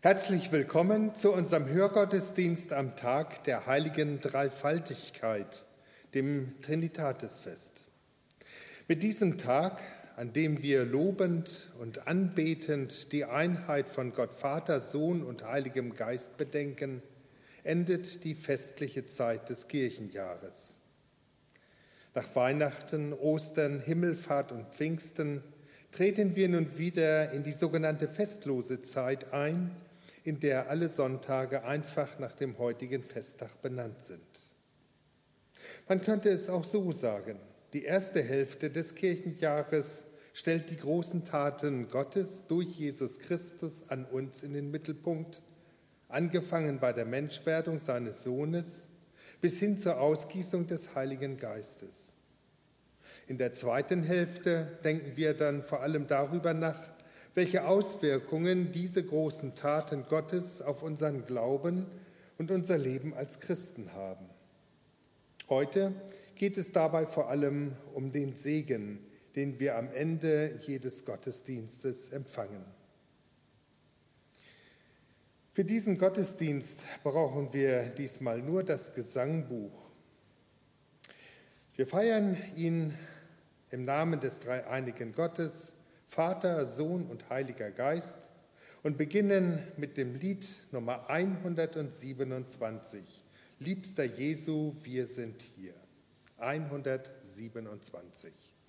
Herzlich willkommen zu unserem Hörgottesdienst am Tag der heiligen Dreifaltigkeit, dem Trinitatisfest. Mit diesem Tag, an dem wir lobend und anbetend die Einheit von Gott Vater, Sohn und Heiligem Geist bedenken, endet die festliche Zeit des Kirchenjahres. Nach Weihnachten, Ostern, Himmelfahrt und Pfingsten treten wir nun wieder in die sogenannte festlose Zeit ein, in der alle Sonntage einfach nach dem heutigen Festtag benannt sind. Man könnte es auch so sagen: Die erste Hälfte des Kirchenjahres stellt die großen Taten Gottes durch Jesus Christus an uns in den Mittelpunkt, angefangen bei der Menschwerdung seines Sohnes bis hin zur Ausgießung des Heiligen Geistes. In der zweiten Hälfte denken wir dann vor allem darüber nach, welche Auswirkungen diese großen Taten Gottes auf unseren Glauben und unser Leben als Christen haben. Heute geht es dabei vor allem um den Segen, den wir am Ende jedes Gottesdienstes empfangen. Für diesen Gottesdienst brauchen wir diesmal nur das Gesangbuch. Wir feiern ihn im Namen des dreieinigen Gottes, Vater, Sohn und Heiliger Geist, und beginnen mit dem Lied Nummer 127, Liebster Jesu, wir sind hier. 127.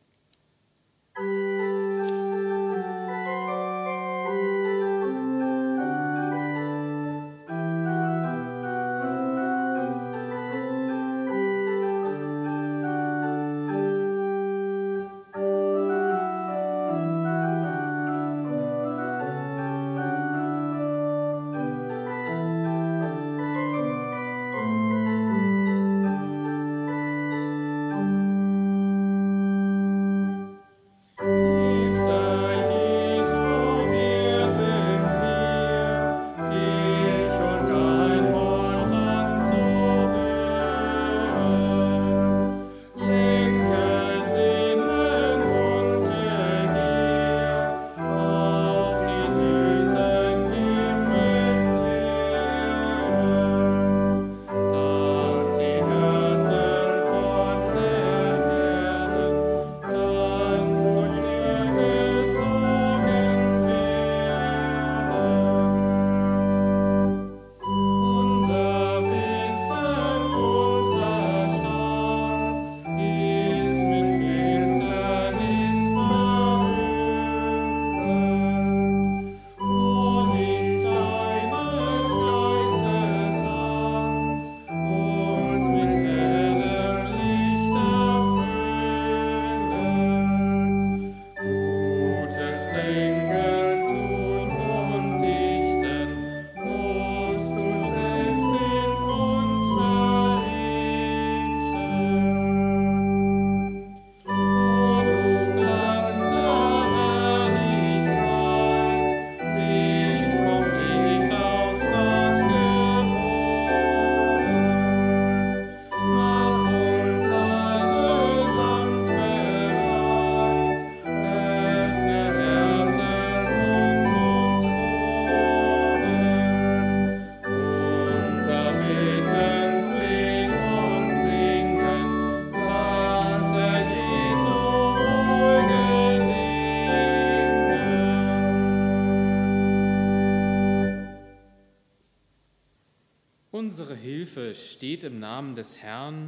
Unsere Hilfe steht im Namen des Herrn,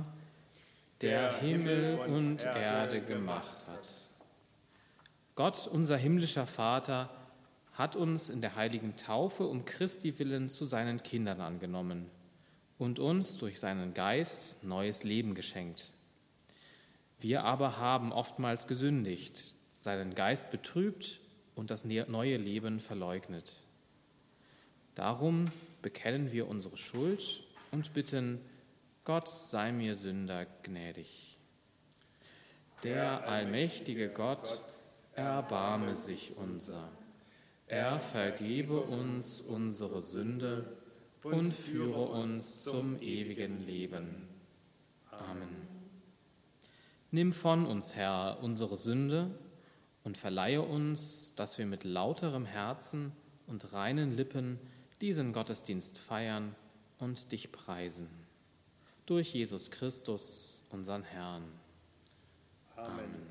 der Himmel und Erde gemacht hat. Gott, unser himmlischer Vater, hat uns in der heiligen Taufe um Christi willen zu seinen Kindern angenommen und uns durch seinen Geist neues Leben geschenkt. Wir aber haben oftmals gesündigt, seinen Geist betrübt und das neue Leben verleugnet. Darum bekennen wir unsere Schuld und bitten: Gott sei mir Sünder gnädig. Der allmächtige Gott erbarme sich unser. Er vergebe uns unsere Sünde und führe uns zum ewigen Leben. Amen. Nimm von uns, Herr, unsere Sünde und verleihe uns, dass wir mit lauterem Herzen und reinen Lippen diesen Gottesdienst feiern und dich preisen. Durch Jesus Christus, unseren Herrn. Amen.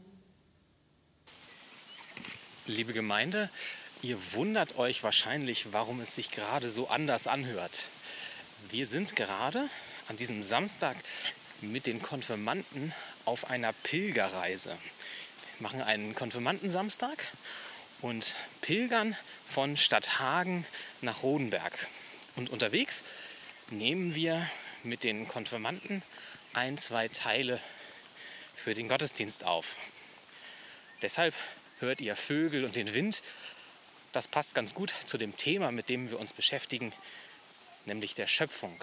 Liebe Gemeinde, ihr wundert euch wahrscheinlich, warum es sich gerade so anders anhört. Wir sind gerade an diesem Samstag mit den Konfirmanden auf einer Pilgerreise. Wir machen einen Konfirmandensamstag und pilgern von Stadthagen nach Rodenberg. Und unterwegs nehmen wir mit den Konfirmanden 1-2 Teile für den Gottesdienst auf. Deshalb hört ihr Vögel und den Wind. Das passt ganz gut zu dem Thema, mit dem wir uns beschäftigen, nämlich der Schöpfung.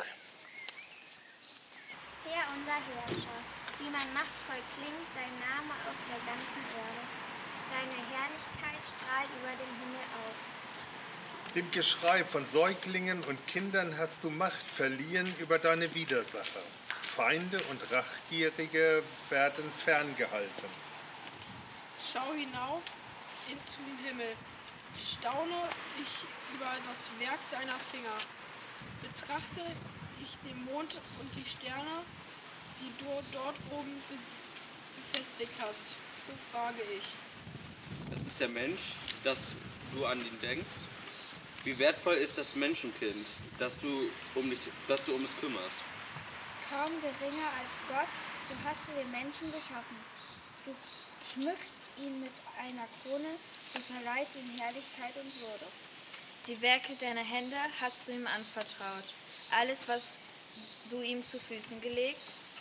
Herr, unser Herrscher, wie man machtvoll klingt dein Name auf der ganzen Erde. Deine Herrlichkeit strahlt über dem Himmel auf. Dem Geschrei von Säuglingen und Kindern hast du Macht verliehen über deine Widersacher. Feinde und Rachgierige werden ferngehalten. Schau hinauf zum Himmel, staune ich über das Werk deiner Finger. Betrachte ich den Mond und die Sterne, die du dort oben befestigt hast. So frage ich. Das ist der Mensch, dass du an ihn denkst. Wie wertvoll ist das Menschenkind, dass du um es kümmerst. Kaum geringer als Gott, so hast du den Menschen geschaffen. Du schmückst ihn mit einer Krone, so verleiht ihm Herrlichkeit und Würde. Die Werke deiner Hände hast du ihm anvertraut. Alles, was du ihm zu Füßen gelegt.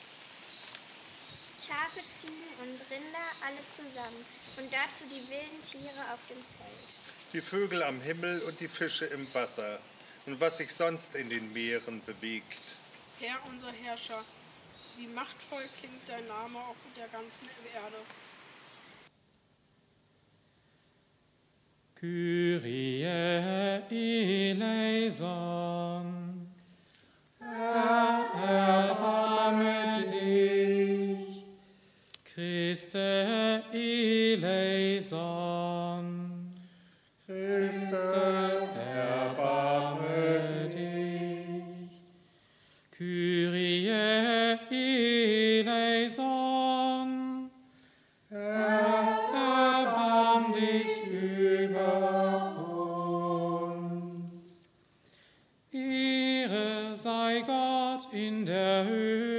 Schafe, Ziegen und Rinder, alle zusammen. Und dazu die wilden Tiere auf dem Feld. Die Vögel am Himmel und die Fische im Wasser und was sich sonst in den Meeren bewegt. Herr, unser Herrscher, wie machtvoll klingt dein Name auf der ganzen Erde. Kyrie eleison. Herr, erbarme dich. Christe eleison. Christe, erbarme dich. Kyrie eleison. Herr, erbarm dich über uns. Ehre sei Gott in der Höhe.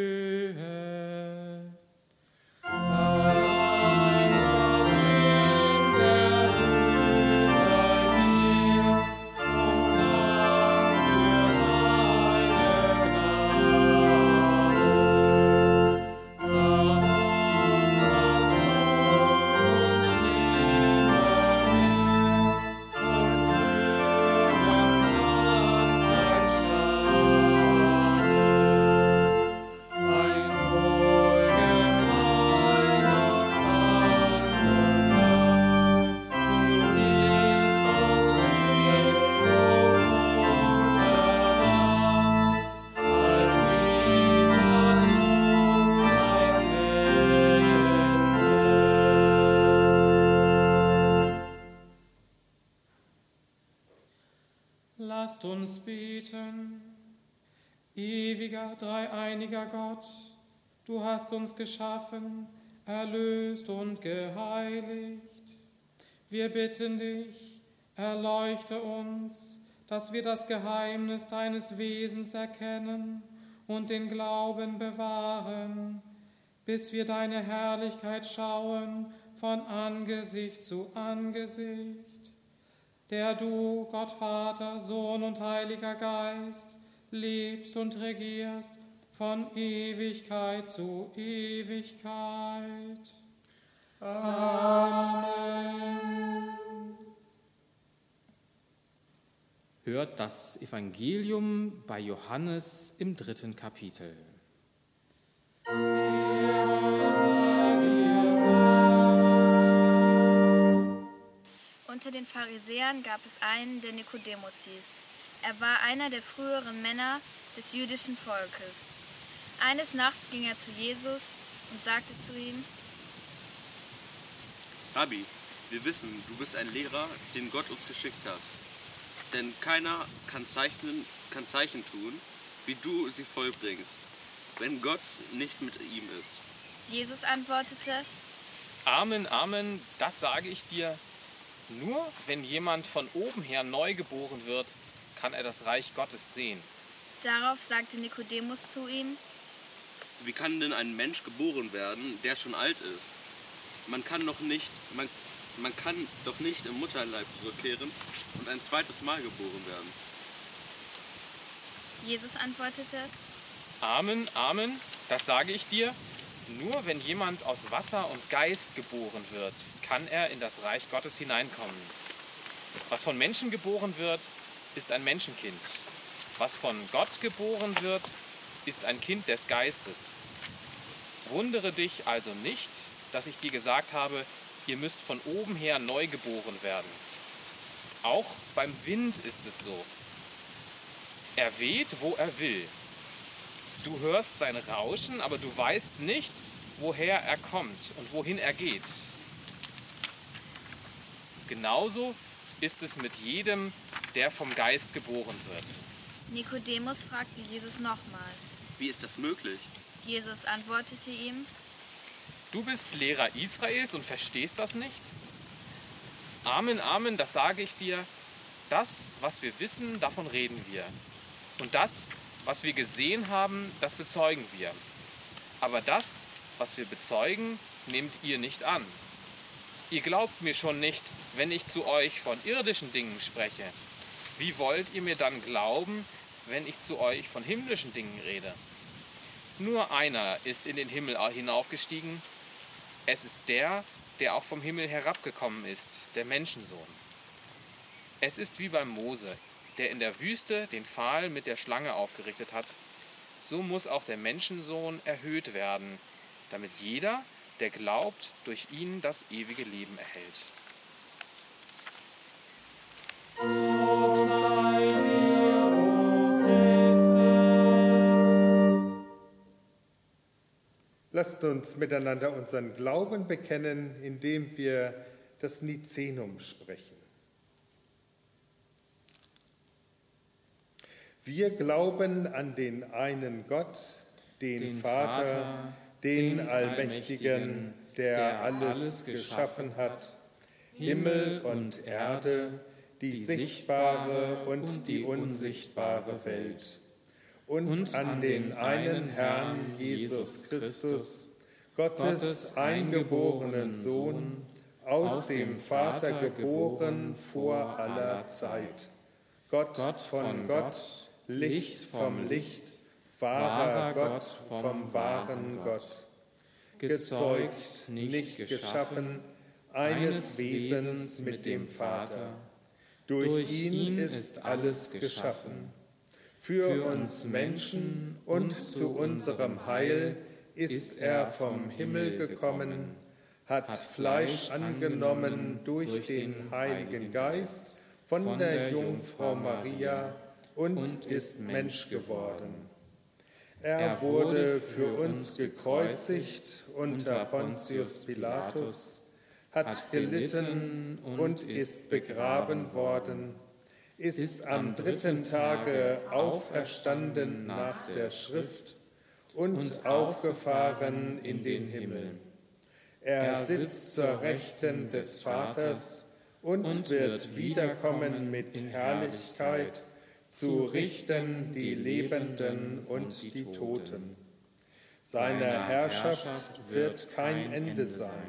Allein Gott in der Höhe sei mir und Dank für seine Gnade. Darum das Lob und nimmermehr uns hören kann kein Schade. Ein Wohlgefallen Gott an uns hat, nun ist uns viel Lob und Erlass, allwider nun ein Ende. Lasst uns beten. Ewiger, dreieiniger Gott, du hast uns geschaffen, erlöst und geheiligt. Wir bitten dich, erleuchte uns, dass wir das Geheimnis deines Wesens erkennen und den Glauben bewahren, bis wir deine Herrlichkeit schauen von Angesicht zu Angesicht, der du, Gott Vater, Sohn und Heiliger Geist, lebst und regierst von Ewigkeit zu Ewigkeit. Amen. Hört das Evangelium bei Johannes im 3. Kapitel. Unter den Pharisäern gab es einen, der Nikodemus hieß. Er war einer der früheren Männer des jüdischen Volkes. Eines Nachts ging er zu Jesus und sagte zu ihm: Rabbi, wir wissen, du bist ein Lehrer, den Gott uns geschickt hat. Denn keiner kann Zeichen tun, wie du sie vollbringst, wenn Gott nicht mit ihm ist. Jesus antwortete: Amen, Amen, das sage ich dir. Nur wenn jemand von oben her neu geboren wird, kann er das Reich Gottes sehen. Darauf sagte Nikodemus zu ihm: Wie kann denn ein Mensch geboren werden, der schon alt ist? Man kann doch nicht im Mutterleib zurückkehren und ein zweites Mal geboren werden. Jesus antwortete: Amen, Amen, das sage ich dir. Nur wenn jemand aus Wasser und Geist geboren wird, kann er in das Reich Gottes hineinkommen. Was von Menschen geboren wird, ist ein Menschenkind. Was von Gott geboren wird, ist ein Kind des Geistes. Wundere dich also nicht, dass ich dir gesagt habe, ihr müsst von oben her neu geboren werden. Auch beim Wind ist es so. Er weht, wo er will. Du hörst sein Rauschen, aber du weißt nicht, woher er kommt und wohin er geht. Genauso ist es mit jedem, der vom Geist geboren wird. Nikodemus fragte Jesus nochmals. Wie ist das möglich? Jesus antwortete ihm: Du bist Lehrer Israels und verstehst das nicht? Amen, Amen, das sage ich dir. Das, was wir wissen, davon reden wir. Und das, was wir gesehen haben, das bezeugen wir. Aber das, was wir bezeugen, nehmt ihr nicht an. Ihr glaubt mir schon nicht, wenn ich zu euch von irdischen Dingen spreche. Wie wollt ihr mir dann glauben, wenn ich zu euch von himmlischen Dingen rede? Nur einer ist in den Himmel hinaufgestiegen. Es ist der, der auch vom Himmel herabgekommen ist, der Menschensohn. Es ist wie beim Mose, der in der Wüste den Pfahl mit der Schlange aufgerichtet hat. So muss auch der Menschensohn erhöht werden, damit jeder, der glaubt, durch ihn das ewige Leben erhält. Lob sei dir, o Christe. Lasst uns miteinander unseren Glauben bekennen, indem wir das Nizenum sprechen. Wir glauben an den einen Gott, den Vater, den Allmächtigen, der alles geschaffen hat, Himmel und Erde, die sichtbare und die unsichtbare Welt. Und an den einen Herrn Jesus Christus, Gottes eingeborenen Sohn, aus dem Vater geboren vor aller Zeit. Gott von Gott, Licht vom Licht, wahrer Gott vom wahren Gott, gezeugt, nicht geschaffen, eines Wesens mit dem Vater. Durch ihn ist alles geschaffen. Für uns Menschen und zu unserem Heil ist er vom Himmel gekommen, hat Fleisch angenommen durch den Heiligen Geist von der Jungfrau Maria und ist Mensch geworden. Er wurde für uns gekreuzigt unter Pontius Pilatus, hat gelitten und ist begraben worden, ist am 3. Tage auferstanden nach der Schrift und aufgefahren in den Himmel. Er sitzt zur Rechten des Vaters und wird wiederkommen mit Herrlichkeit, zu richten die Lebenden und die Toten. Seiner Herrschaft wird kein Ende sein.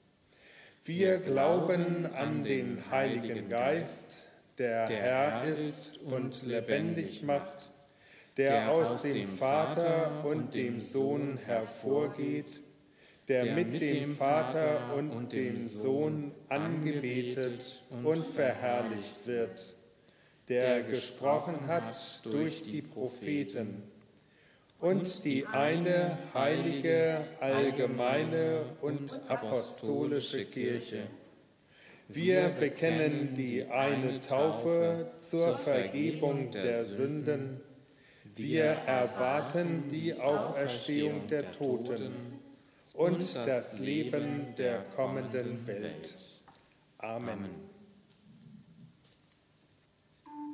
Wir glauben an den Heiligen Geist, der Herr ist und lebendig macht, der aus dem Vater und dem Sohn hervorgeht, der mit dem Vater und dem Sohn angebetet und verherrlicht wird, der gesprochen hat durch die Propheten, und die eine heilige, allgemeine und apostolische Kirche. Wir bekennen die eine Taufe zur Vergebung der Sünden. Wir erwarten die Auferstehung der Toten und das Leben der kommenden Welt. Amen.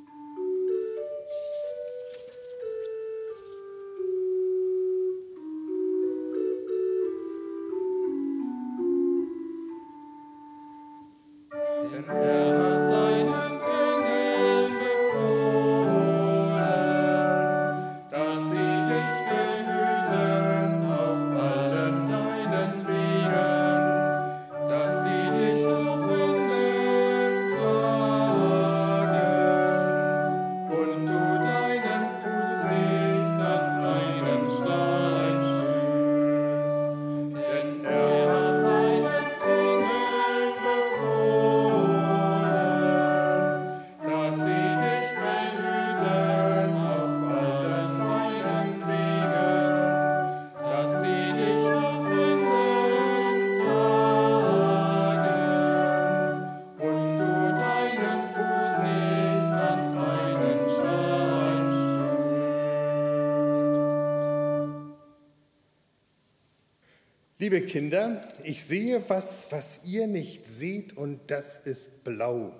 Liebe Kinder, ich sehe was ihr nicht seht, und das ist blau.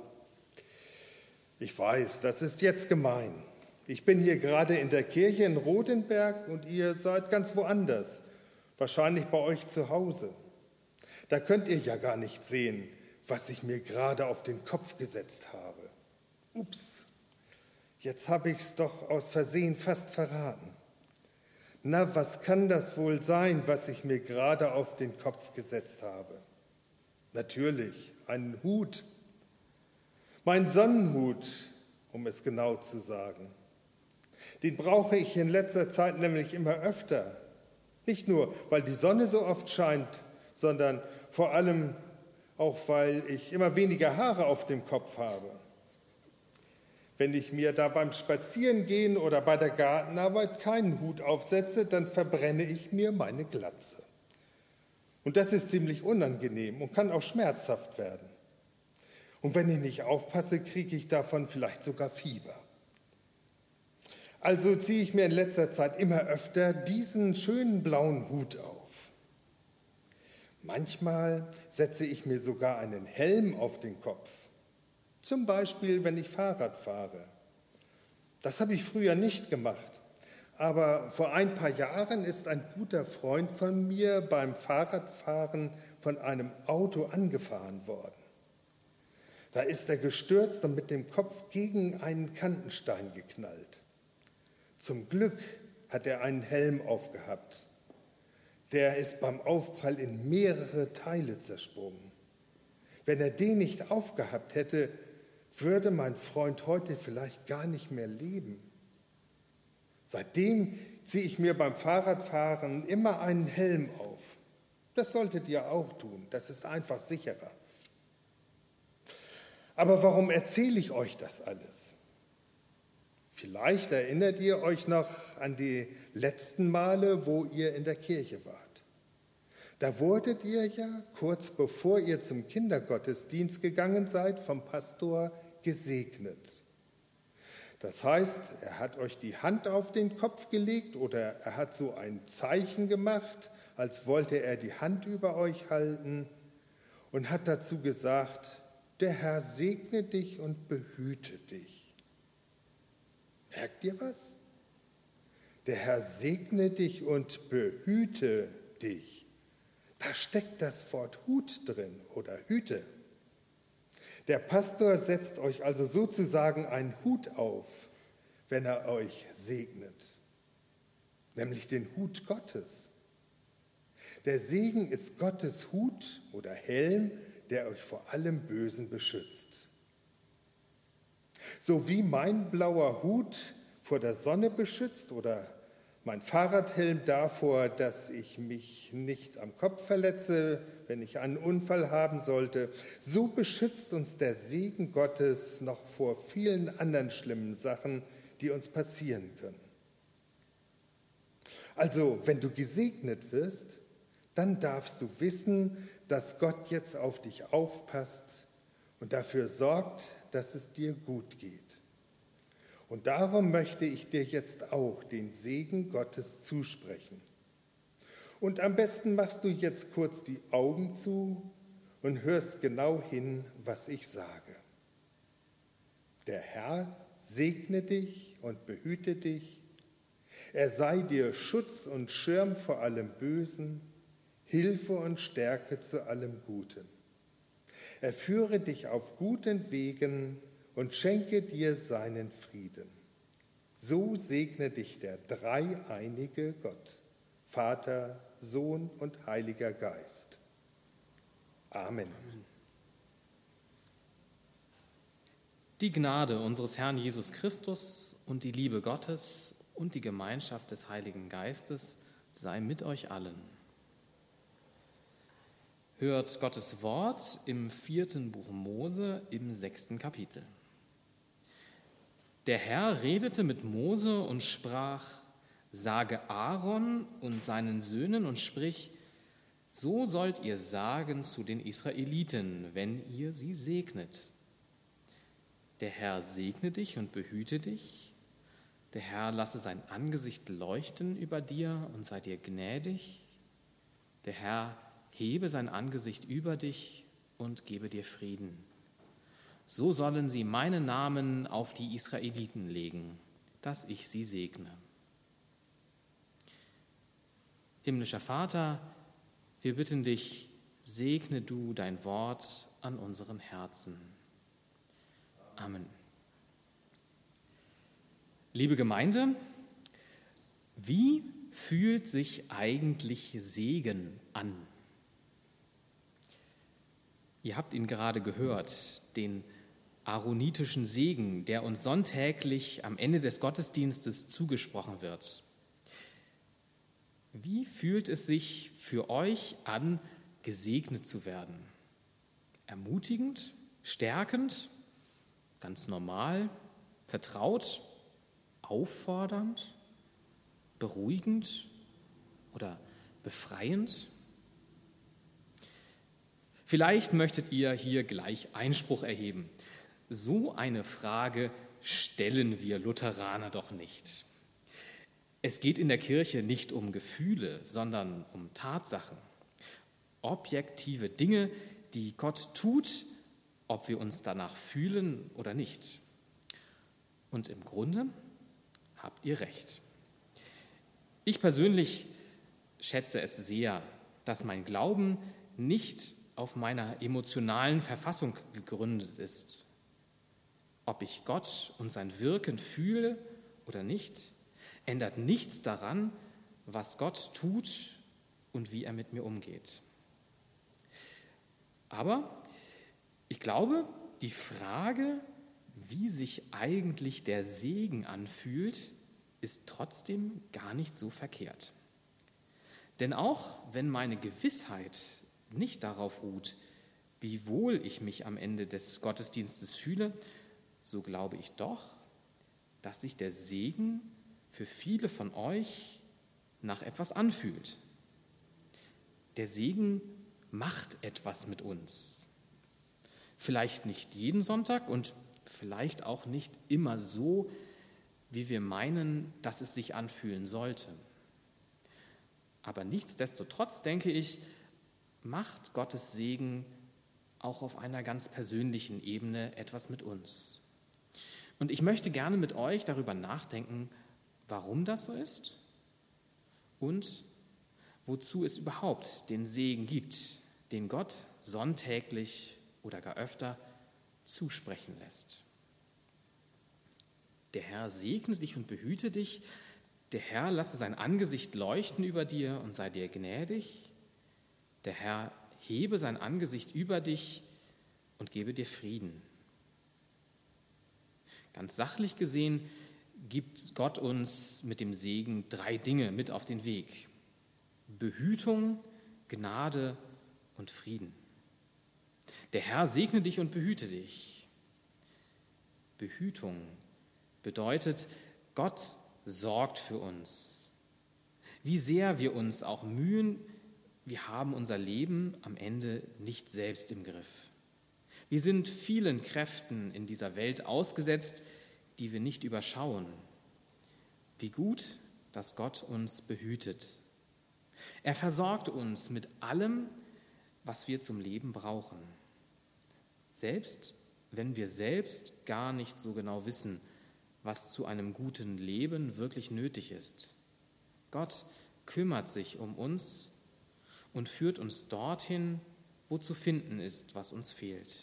Ich weiß, das ist jetzt gemein. Ich bin hier gerade in der Kirche in Rodenberg und ihr seid ganz woanders, wahrscheinlich bei euch zu Hause. Da könnt ihr ja gar nicht sehen, was ich mir gerade auf den Kopf gesetzt habe. Ups, jetzt habe ich's doch aus Versehen fast verraten. Na, was kann das wohl sein, was ich mir gerade auf den Kopf gesetzt habe? Natürlich, einen Hut. Mein Sonnenhut, um es genau zu sagen. Den brauche ich in letzter Zeit nämlich immer öfter. Nicht nur, weil die Sonne so oft scheint, sondern vor allem auch, weil ich immer weniger Haare auf dem Kopf habe. Wenn ich mir da beim Spazierengehen oder bei der Gartenarbeit keinen Hut aufsetze, dann verbrenne ich mir meine Glatze. Und das ist ziemlich unangenehm und kann auch schmerzhaft werden. Und wenn ich nicht aufpasse, kriege ich davon vielleicht sogar Fieber. Also ziehe ich mir in letzter Zeit immer öfter diesen schönen blauen Hut auf. Manchmal setze ich mir sogar einen Helm auf den Kopf. Zum Beispiel, wenn ich Fahrrad fahre. Das habe ich früher nicht gemacht. Aber vor ein paar Jahren ist ein guter Freund von mir beim Fahrradfahren von einem Auto angefahren worden. Da ist er gestürzt und mit dem Kopf gegen einen Kantenstein geknallt. Zum Glück hat er einen Helm aufgehabt. Der ist beim Aufprall in mehrere Teile zersprungen. Wenn er den nicht aufgehabt hätte, würde mein Freund heute vielleicht gar nicht mehr leben. Seitdem ziehe ich mir beim Fahrradfahren immer einen Helm auf. Das solltet ihr auch tun, das ist einfach sicherer. Aber warum erzähle ich euch das alles? Vielleicht erinnert ihr euch noch an die letzten Male, wo ihr in der Kirche wart. Da wurdet ihr ja, kurz bevor ihr zum Kindergottesdienst gegangen seid, vom Pastor gesegnet. Das heißt, er hat euch die Hand auf den Kopf gelegt oder er hat so ein Zeichen gemacht, als wollte er die Hand über euch halten und hat dazu gesagt, der Herr segne dich und behüte dich. Merkt ihr was? Der Herr segne dich und behüte dich. Da steckt das Wort Hut drin oder Hüte. Der Pastor setzt euch also sozusagen einen Hut auf, wenn er euch segnet, nämlich den Hut Gottes. Der Segen ist Gottes Hut oder Helm, der euch vor allem Bösen beschützt. So wie mein blauer Hut vor der Sonne beschützt oder mein Fahrradhelm davor, dass ich mich nicht am Kopf verletze, wenn ich einen Unfall haben sollte, so beschützt uns der Segen Gottes noch vor vielen anderen schlimmen Sachen, die uns passieren können. Also, wenn du gesegnet wirst, dann darfst du wissen, dass Gott jetzt auf dich aufpasst und dafür sorgt, dass es dir gut geht. Und darum möchte ich dir jetzt auch den Segen Gottes zusprechen. Und am besten machst du jetzt kurz die Augen zu und hörst genau hin, was ich sage. Der Herr segne dich und behüte dich. Er sei dir Schutz und Schirm vor allem Bösen, Hilfe und Stärke zu allem Guten. Er führe dich auf guten Wegen und schenke dir seinen Frieden. So segne dich der dreieinige Gott, Vater, Sohn und Heiliger Geist. Amen. Die Gnade unseres Herrn Jesus Christus und die Liebe Gottes und die Gemeinschaft des Heiligen Geistes sei mit euch allen. Hört Gottes Wort im 4. Buch Mose im 6. Kapitel. Der Herr redete mit Mose und sprach: Sage Aaron und seinen Söhnen und sprich: So sollt ihr sagen zu den Israeliten, wenn ihr sie segnet. Der Herr segne dich und behüte dich. Der Herr lasse sein Angesicht leuchten über dir und sei dir gnädig. Der Herr hebe sein Angesicht über dich und gebe dir Frieden. So sollen sie meinen Namen auf die Israeliten legen, dass ich sie segne. Himmlischer Vater, wir bitten dich, segne du dein Wort an unseren Herzen. Amen. Liebe Gemeinde, wie fühlt sich eigentlich Segen an? Ihr habt ihn gerade gehört, den aaronitischen Segen, der uns sonntäglich am Ende des Gottesdienstes zugesprochen wird. Wie fühlt es sich für euch an, gesegnet zu werden? Ermutigend, stärkend, ganz normal, vertraut, auffordernd, beruhigend oder befreiend? Vielleicht möchtet ihr hier gleich Einspruch erheben. So eine Frage stellen wir Lutheraner doch nicht. Es geht in der Kirche nicht um Gefühle, sondern um Tatsachen. Objektive Dinge, die Gott tut, ob wir uns danach fühlen oder nicht. Und im Grunde habt ihr recht. Ich persönlich schätze es sehr, dass mein Glauben nicht auf meiner emotionalen Verfassung gegründet ist. Ob ich Gott und sein Wirken fühle oder nicht, ändert nichts daran, was Gott tut und wie er mit mir umgeht. Aber ich glaube, die Frage, wie sich eigentlich der Segen anfühlt, ist trotzdem gar nicht so verkehrt. Denn auch wenn meine Gewissheit nicht darauf ruht, wie wohl ich mich am Ende des Gottesdienstes fühle, so glaube ich doch, dass sich der Segen für viele von euch nach etwas anfühlt. Der Segen macht etwas mit uns. Vielleicht nicht jeden Sonntag und vielleicht auch nicht immer so, wie wir meinen, dass es sich anfühlen sollte. Aber nichtsdestotrotz, denke ich, macht Gottes Segen auch auf einer ganz persönlichen Ebene etwas mit uns. Und ich möchte gerne mit euch darüber nachdenken, warum das so ist und wozu es überhaupt den Segen gibt, den Gott sonntäglich oder gar öfter zusprechen lässt. Der Herr segne dich und behüte dich. Der Herr lasse sein Angesicht leuchten über dir und sei dir gnädig. Der Herr hebe sein Angesicht über dich und gebe dir Frieden. Ganz sachlich gesehen gibt Gott uns mit dem Segen 3 Dinge mit auf den Weg: Behütung, Gnade und Frieden. Der Herr segne dich und behüte dich. Behütung bedeutet, Gott sorgt für uns. Wie sehr wir uns auch mühen, wir haben unser Leben am Ende nicht selbst im Griff. Wir sind vielen Kräften in dieser Welt ausgesetzt, die wir nicht überschauen. Wie gut, dass Gott uns behütet. Er versorgt uns mit allem, was wir zum Leben brauchen. Selbst wenn wir selbst gar nicht so genau wissen, was zu einem guten Leben wirklich nötig ist. Gott kümmert sich um uns und führt uns dorthin, wo zu finden ist, was uns fehlt.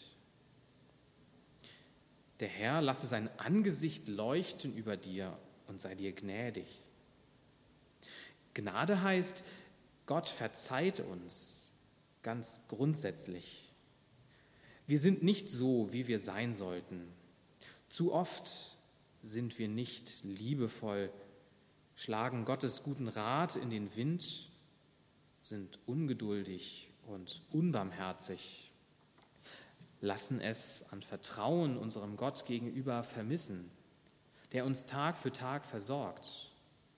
Der Herr lasse sein Angesicht leuchten über dir und sei dir gnädig. Gnade heißt, Gott verzeiht uns ganz grundsätzlich. Wir sind nicht so, wie wir sein sollten. Zu oft sind wir nicht liebevoll, schlagen Gottes guten Rat in den Wind, sind ungeduldig und unbarmherzig, lassen es an Vertrauen unserem Gott gegenüber vermissen, der uns Tag für Tag versorgt.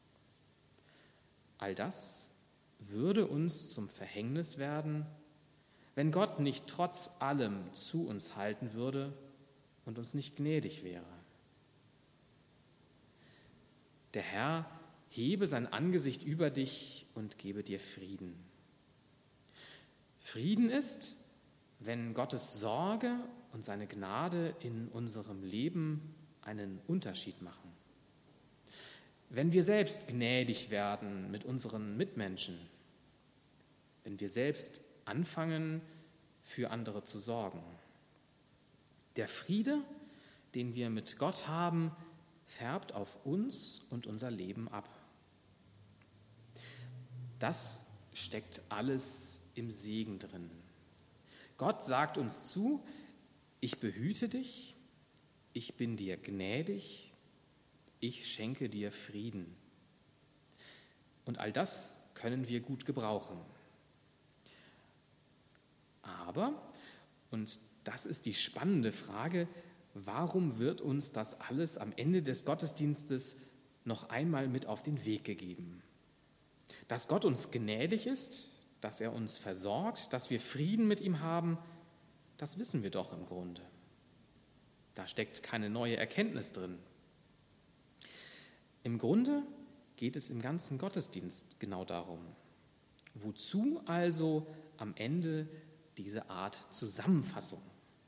All das würde uns zum Verhängnis werden, wenn Gott nicht trotz allem zu uns halten würde und uns nicht gnädig wäre. Der Herr hebe sein Angesicht über dich und gebe dir Frieden. Frieden ist, wenn Gottes Sorge und seine Gnade in unserem Leben einen Unterschied machen. Wenn wir selbst gnädig werden mit unseren Mitmenschen, wenn wir selbst anfangen, für andere zu sorgen. Der Friede, den wir mit Gott haben, färbt auf uns und unser Leben ab. Das steckt alles im Segen drin. Gott sagt uns zu, ich behüte dich, ich bin dir gnädig, ich schenke dir Frieden. Und all das können wir gut gebrauchen. Aber, und das ist die spannende Frage, warum wird uns das alles am Ende des Gottesdienstes noch einmal mit auf den Weg gegeben? Dass Gott uns gnädig ist, dass er uns versorgt, dass wir Frieden mit ihm haben, das wissen wir doch im Grunde. Da steckt keine neue Erkenntnis drin. Im Grunde geht es im ganzen Gottesdienst genau darum. Wozu also am Ende diese Art Zusammenfassung?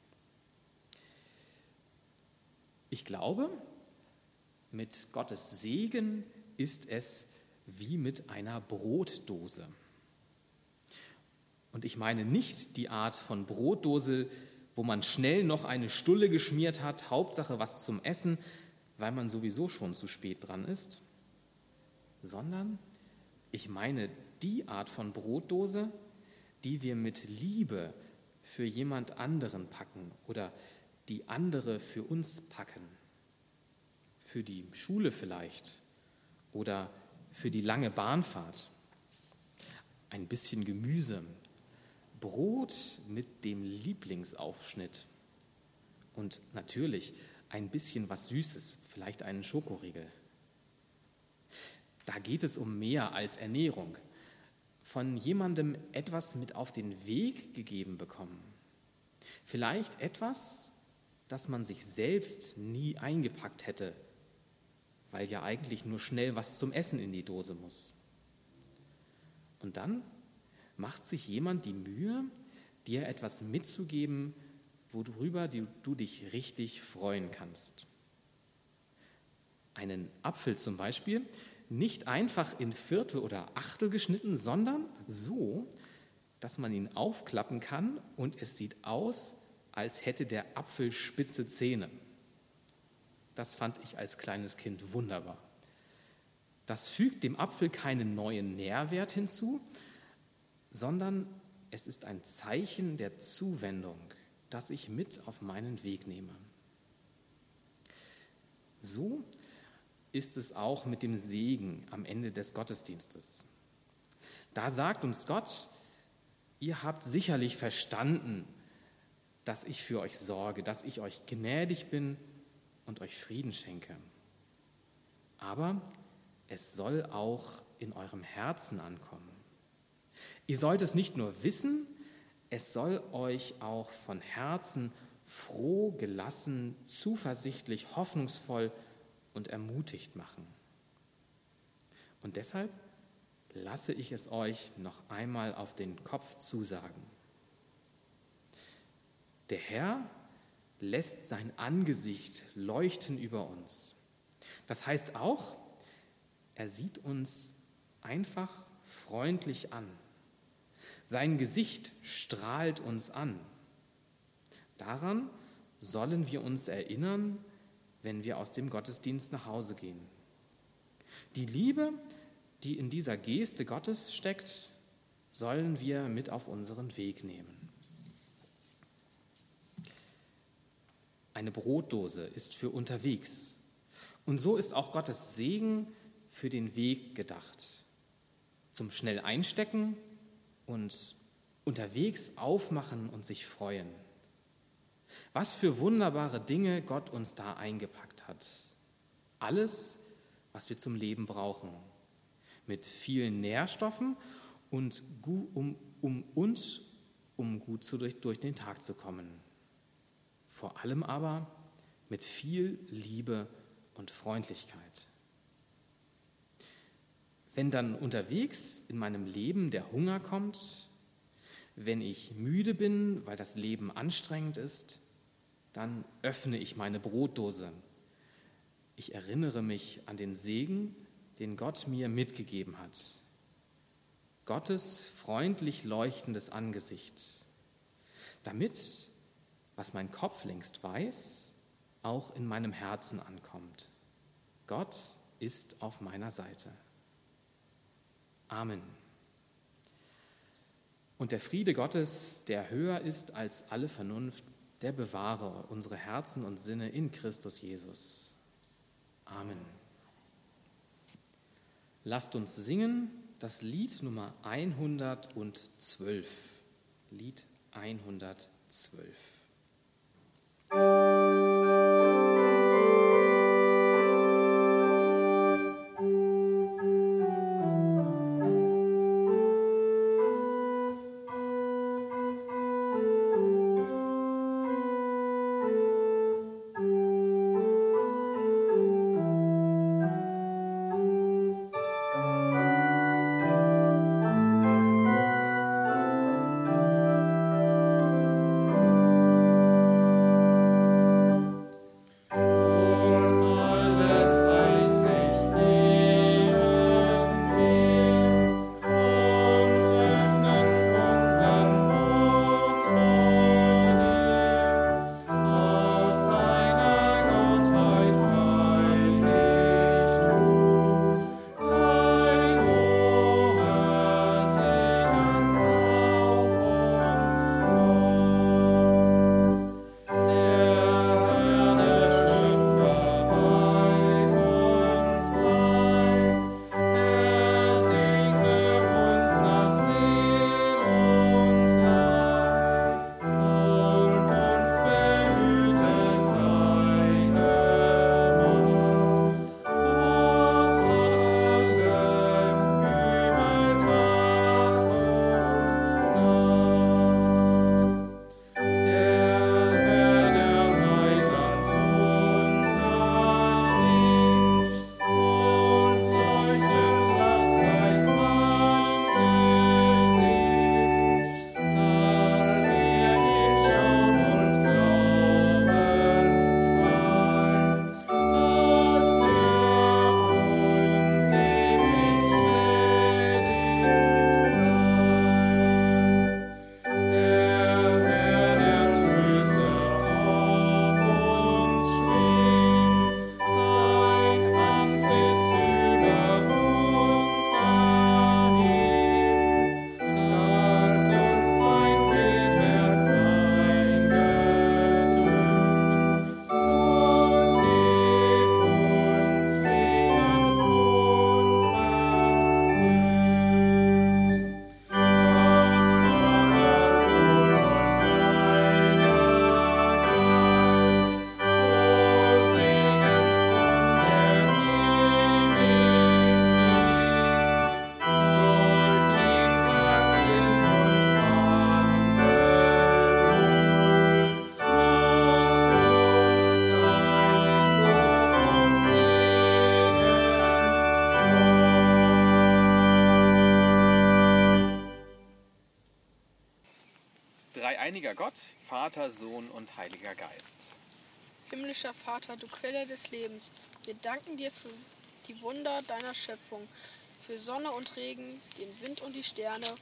Ich glaube, mit Gottes Segen ist es wie mit einer Brotdose. Und ich meine nicht die Art von Brotdose, wo man schnell noch eine Stulle geschmiert hat, Hauptsache was zum Essen, weil man sowieso schon zu spät dran ist, sondern ich meine die Art von Brotdose, die wir mit Liebe für jemand anderen packen oder die andere für uns packen. Für die Schule vielleicht oder für die lange Bahnfahrt. Ein bisschen Gemüse, Brot mit dem Lieblingsaufschnitt und natürlich ein bisschen was Süßes, vielleicht einen Schokoriegel. Da geht es um mehr als Ernährung. Von jemandem etwas mit auf den Weg gegeben bekommen. Vielleicht etwas, das man sich selbst nie eingepackt hätte, weil ja eigentlich nur schnell was zum Essen in die Dose muss. Und dann macht sich jemand die Mühe, dir etwas mitzugeben, worüber du dich richtig freuen kannst. Einen Apfel zum Beispiel, nicht einfach in Viertel oder Achtel geschnitten, sondern so, dass man ihn aufklappen kann und es sieht aus, als hätte der Apfel spitze Zähne. Das fand ich als kleines Kind wunderbar. Das fügt dem Apfel keinen neuen Nährwert hinzu, sondern es ist ein Zeichen der Zuwendung, das ich mit auf meinen Weg nehme. So ist es auch mit dem Segen am Ende des Gottesdienstes. Da sagt uns Gott, ihr habt sicherlich verstanden, dass ich für euch sorge, dass ich euch gnädig bin und euch Frieden schenke. Aber es soll auch in eurem Herzen ankommen. Ihr sollt es nicht nur wissen, es soll euch auch von Herzen froh, gelassen, zuversichtlich, hoffnungsvoll und ermutigt machen. Und deshalb lasse ich es euch noch einmal auf den Kopf zusagen. Der Herr lässt sein Angesicht leuchten über uns. Das heißt auch, er sieht uns einfach freundlich an. Sein Gesicht strahlt uns an. Daran sollen wir uns erinnern, wenn wir aus dem Gottesdienst nach Hause gehen. Die Liebe, die in dieser Geste Gottes steckt, sollen wir mit auf unseren Weg nehmen. Eine Brotdose ist für unterwegs. Und so ist auch Gottes Segen für den Weg gedacht. Zum schnell einstecken und unterwegs aufmachen und sich freuen. Was für wunderbare Dinge Gott uns da eingepackt hat. Alles, was wir zum Leben brauchen. Mit vielen Nährstoffen und um gut durch den Tag zu kommen. Vor allem aber mit viel Liebe und Freundlichkeit. Wenn dann unterwegs in meinem Leben der Hunger kommt, wenn ich müde bin, weil das Leben anstrengend ist, dann öffne ich meine Brotdose. Ich erinnere mich an den Segen, den Gott mir mitgegeben hat. Gottes freundlich leuchtendes Angesicht, damit, was mein Kopf längst weiß, auch in meinem Herzen ankommt. Gott ist auf meiner Seite. Amen. Und der Friede Gottes, der höher ist als alle Vernunft, der bewahre unsere Herzen und Sinne in Christus Jesus. Amen. Lasst uns singen das Lied Nummer 112. Lied 112. Dreieiniger Gott, Vater, Sohn und Heiliger Geist. Himmlischer Vater, du Quelle des Lebens, wir danken dir für die Wunder deiner Schöpfung, für Sonne und Regen, den Wind und die Sterne,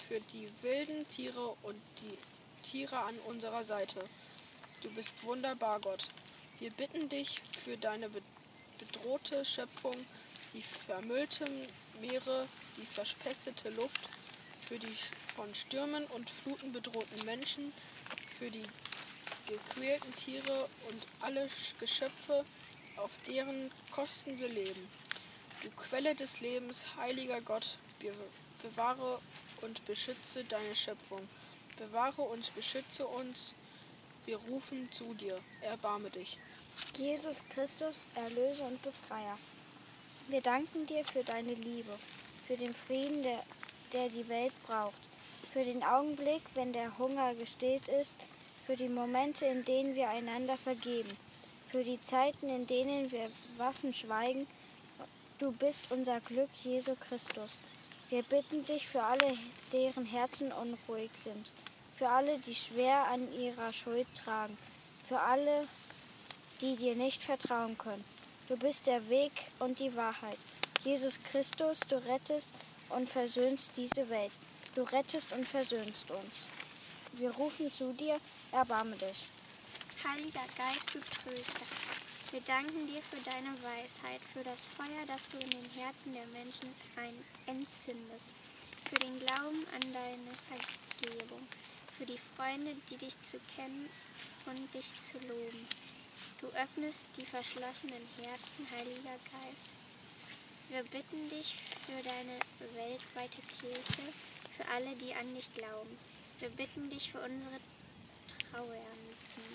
für die wilden Tiere und die Tiere an unserer Seite. Du bist wunderbar, Gott. Wir bitten dich für deine bedrohte Schöpfung, die vermüllten Meere, die verpestete Luft, für die von Stürmen und Fluten bedrohten Menschen, für die gequälten Tiere und alle Geschöpfe, auf deren Kosten wir leben. Du Quelle des Lebens, heiliger Gott, bewahre und beschütze deine Schöpfung. Bewahre und beschütze uns. Wir rufen zu dir. Erbarme dich. Jesus Christus, Erlöser und Befreier. Wir danken dir für deine Liebe, für den Frieden, der die Welt braucht, für den Augenblick, wenn der Hunger gestillt ist, für die Momente, in denen wir einander vergeben, für die Zeiten, in denen wir Waffen schweigen. Du bist unser Glück, Jesu Christus. Wir bitten dich für alle, deren Herzen unruhig sind, für alle, die schwer an ihrer Schuld tragen, für alle, die dir nicht vertrauen können. Du bist der Weg und die Wahrheit. Jesus Christus, du rettest und versöhnst diese Welt. Du rettest und versöhnst uns. Wir rufen zu dir, erbarme dich. Heiliger Geist, du Tröster, wir danken dir für deine Weisheit, für das Feuer, das du in den Herzen der Menschen entzündest, für den Glauben an deine Vergebung, für die Freunde, die dich zu kennen und dich zu loben. Du öffnest die verschlossenen Herzen, Heiliger Geist. Wir bitten dich für deine weltweite Kirche, für alle, die an dich glauben. Wir bitten dich für unsere Trauernden.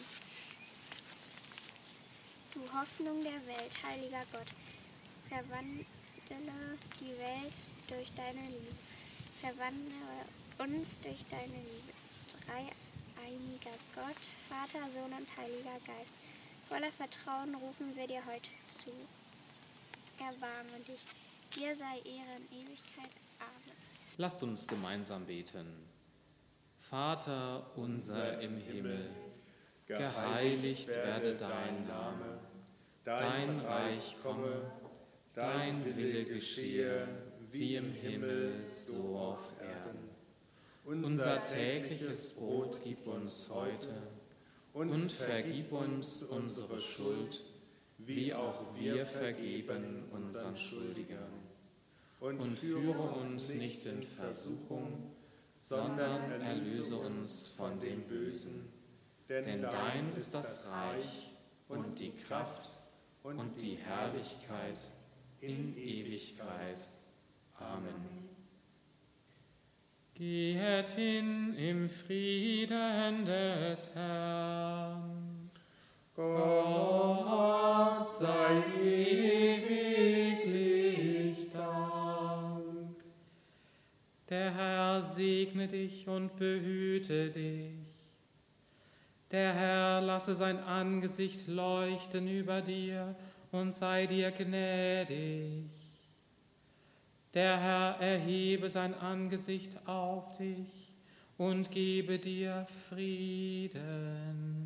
Du Hoffnung der Welt, heiliger Gott, verwandle die Welt durch deine Liebe. Verwandle uns durch deine Liebe. Dreieiniger Gott, Vater, Sohn und Heiliger Geist. Voller Vertrauen rufen wir dir heute zu. Erbarme dich. Dir sei Ehre in Ewigkeit. Amen. Lasst uns gemeinsam beten. Vater unser im Himmel, geheiligt werde dein Name, dein Reich komme, dein Wille geschehe, wie im Himmel, so auf Erden. Unser tägliches Brot gib uns heute und vergib uns unsere Schuld, wie auch wir vergeben unseren Schuldigern. Und führe uns nicht in Versuchung, sondern erlöse uns von dem Bösen. Denn dein ist das Reich und die Kraft und die Herrlichkeit in Ewigkeit. Amen. Geht hin im Frieden des Herrn. Gott sei ewiglich Dank. Der Herr segne dich und behüte dich. Der Herr lasse sein Angesicht leuchten über dir und sei dir gnädig. Der Herr erhebe sein Angesicht auf dich und gebe dir Frieden.